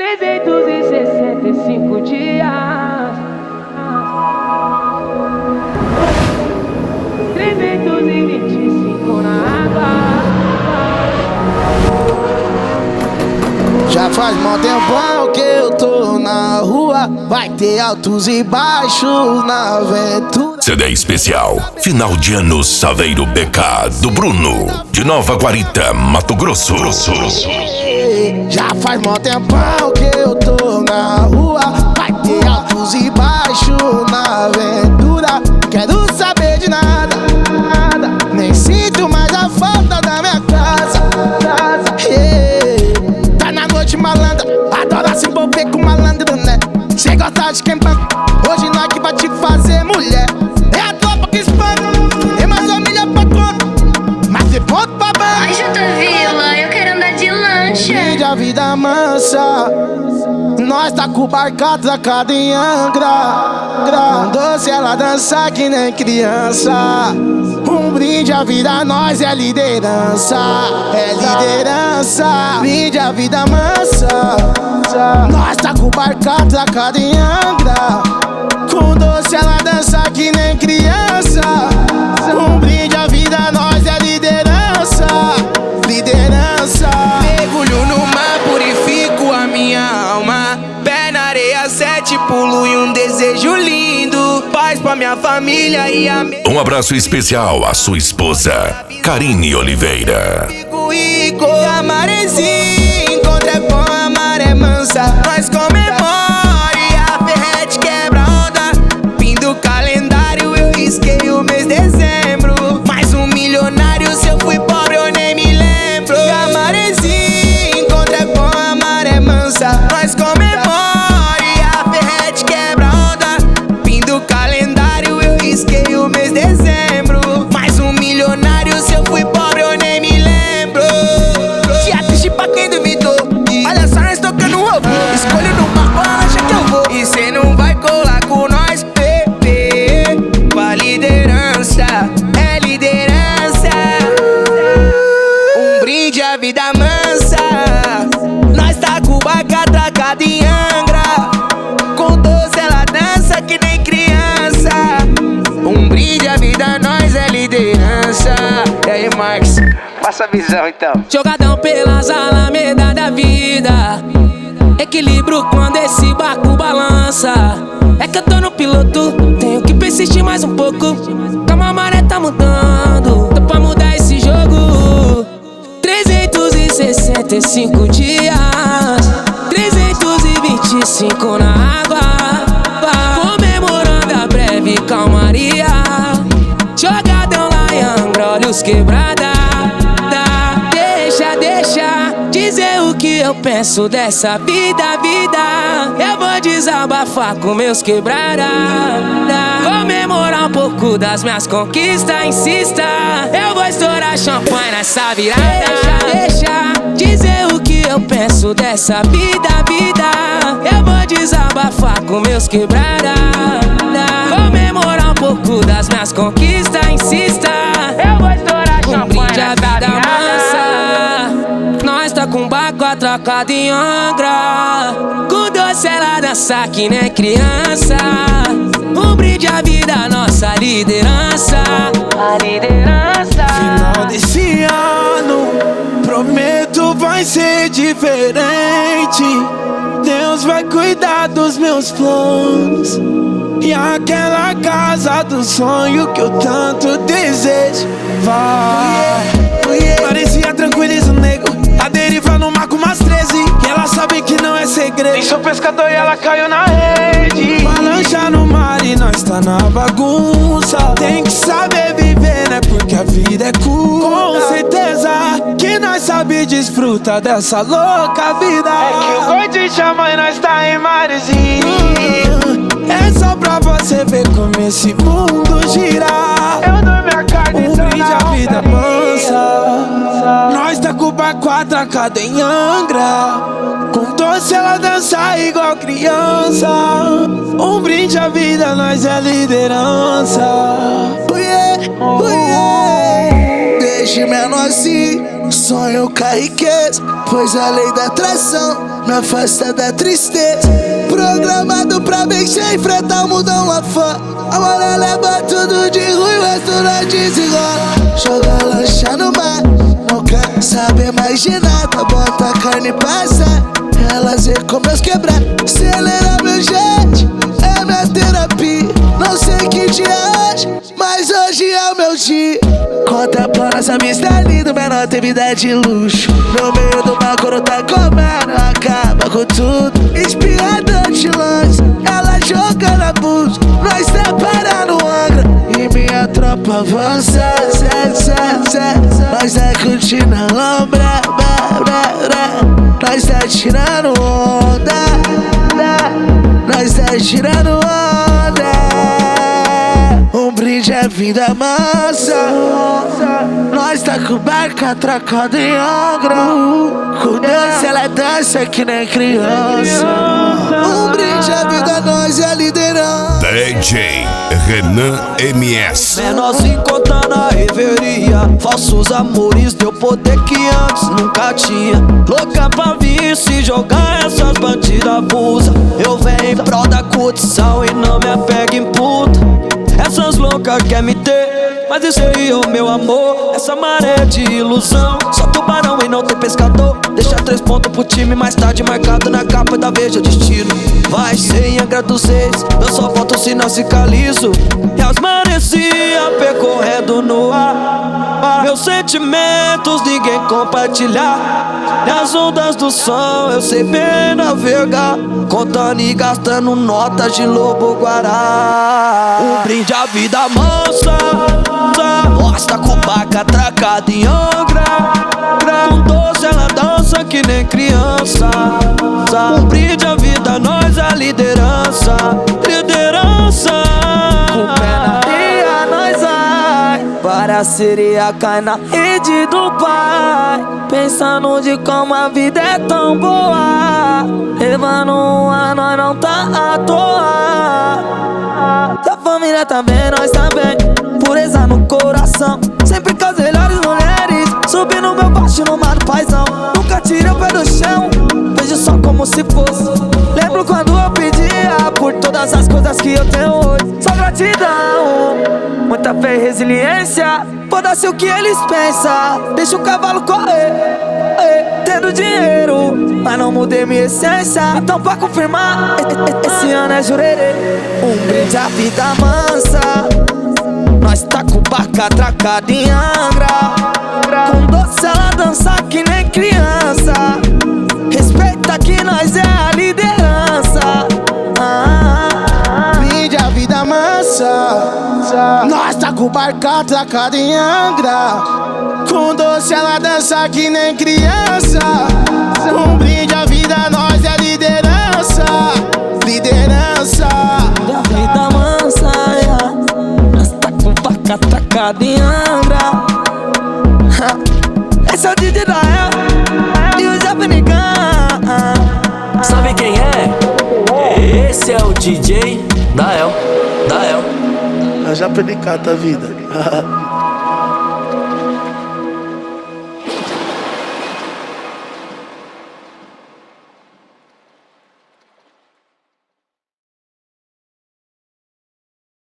365 dias, 325 na água. Já faz mó tempão que eu tô na rua, vai ter altos e baixos na aventura. CD especial, final de ano Saveiro BK do Bruno, de Nova Guarita, Mato Grosso. Já faz mó tempão que eu tô na rua, vai ter altos e baixos na aventura. Quero saber de nada, nem sinto mais a falta da minha casa. Tá na noite malandra, adora se envolver com malandro, né? Cê gosta de quem banca, hoje nós que vai te fazer mulher. É a tropa que espanta, tem mais família pra conta, mas tem ponto pra banca. Ai, Jota Vila, eu quero andar de lancha. Vive a vida mansa, nós tá com o barco atracado em Angra. Um doce ela dança que nem criança. Um brinde à vida, nós é liderança. É liderança. Brinde a vida mansa, nós tá com o barco atracado em Angra. Com doce ela dança que nem criança. Um brinde à vida, nós é liderança. Liderança. Mergulho no mar, purifico a minha alma. Pé na areia, 7 pulo e um desejo lindo. Paz pra minha família e a minha. Um abraço especial à sua esposa, Karine Oliveira. Rico, a marezinha encontra com a maré mansa. Nós comemora e a ferrete quebra onda. Fim do calendário, eu risquei o mês de dezembro. Mais um milionário, se eu fui pobre eu nem me lembro. A marezinha encontra com a maré mansa. Nós comemora e a ferrete quebra onda. Fim do calendário, eu risquei o mês de dezembro. Mais um milionário, se eu fui pobre eu nem me lembro. Dia triste pra quem duvidou. Olha só, nós tocando robô. Escolho numa lancha que eu vou. E cê não vai colar com nós, bebê. Com a liderança, é liderança. Um brinde à vida mansa. Nós tá com o barco atracado em Angra. Com 12 ela dança que nem criança. Um brinde à vida, nós é liderança. E aí, Marcos, passa a visão então. Jogadão pelas alamedas da vida, equilíbrio quando esse barco balança. É que eu tô no piloto, tenho que persistir mais um pouco. Calma, a maré tá mudando, dá pra mudar esse jogo. 365 dias, 325 na água, comemorando a breve calmaria. Jogadão lá em Angra, olhos quebrada. Deixa dizer o que eu penso dessa vida. Eu vou desabafar com meus quebrada. Comemorar um pouco das minhas conquistas, insista. Eu vou estourar champanhe nessa virada. Deixa dizer o que eu penso dessa vida. Eu vou desabafar com meus quebrada. Comemorar um pouco das minhas conquistas, insista. Eu vou estourar champanhe nessa virada. Nós tá com o barco atracado em Angra. Com doce ela dança que nem criança. Um brinde à vida, nossa liderança. A liderança. Final desse ano, prometo vai ser diferente. Deus vai cuidar dos meus planos. E aquela casa do sonho que eu tanto desejo vai. Parecia tranquiliza o nego, a deriva no mar com umas 13. E ela sabe que não é segredo. Nem sou pescador e ela caiu na rede. Pra lanchar no mar e nós tá na bagunça. Tem que saber viver, né? Porque a vida é curta. Com certeza que nós sabe desfrutar dessa louca vida. É que o boi te chama e nós tá em marezinho. É só pra você ver como esse mundo gira. Eu dou minha carne, um brinde à vida mansa. Nós tá com o barco atracado em Angra. Com doce ela dança igual criança. Um brinde à vida, nós é liderança. Deixe menor assim, sonho cai riqueza, pois a lei da atração me afasta da tristeza. Programado pra vencer, enfrentar o mundão lá fora. Agora leva tudo de ruim, o resto nós desenrola. Joga lancha no mar, não quer saber mais de nada. Bota a carne e passa, elas vê como eu quebrar. Acelera meu jet, é minha terapia. Não sei que dia é hoje, mas hoje é o meu dia. Conta pra nossa amistade linda, menor tem vida de luxo. No meio do mar, quando tá comendo, acaba com tudo. Inspirador de longe, ela jogando abuso. Nós tá parando o Angra e minha tropa avança. Nós tá curtindo a lombra, nós tá tirando onda, nós tá tirando onda. Um brinde é vida mansa. Nós tá com barca atracada em Angra. Com dança ela dança que nem criança. Um brinde é vida, nós é a liderança. DJ Renan MS. Menorzinho contando a reveria. Falsos amores deu poder que antes nunca tinha. Louca pra vir se jogar, essas bandidas abusa. Eu venho em prol da curtição e não me apego em puta. Essas loucas quer me ter, mas isso aí, ô meu amor, essa maré de ilusão. Só tubarão e não tem pescador. Deixa 3 pontos pro time, mais tarde marcado na capa da Veja Destino. Vai ser em Angra dos Reis, eu só volto se não ficar liso. E as maresia percorrendo no ar. Meus sentimentos ninguém compartilhar. E as ondas do som eu sei bem navegar, contando e gastando notas de lobo-guará. Um brinde à vida mansa. Nós tá com barca atracada em Angra. Com doce ela dança que nem criança. Um brinde à vida, nós a liderança. Liderança. Com pé na areia nós vai, para a sereia cai na rede do pai. Pensando de como a vida é tão boa, levando um ar, nós não tá à toa. Se a família tá bem, nós tá bem. Pureza no coração, sempre com as melhores mulheres. Subindo meu baixo no mar do paizão. Nunca tirei o pé do chão, vejo só como se fosse. Lembro quando eu pedia por todas as coisas que eu tenho hoje. Só gratidão, muita fé e resiliência. Foda-se o que eles pensam, deixa o cavalo correr. Tendo dinheiro, mas não mudei minha essência. Então pra confirmar, esse ano é jurerê. Um brinde à vida mansa. Nós tá com barca atracada em Angra. Com doce ela dança que nem criança. Respeita que nós é a liderança. Brinde a vida mansa. Nós tá com barca atracada em Angra. Com doce ela dança que nem criança. Um brinde a vida, nós é a liderança. Liderança. A vida mansa, yeah. Nós tá com barca atracada em Angra. Esse é o DJ Dael e o Zé Fenigan. Sabe quem é? Esse é o DJ Dael. Já penicata a vida.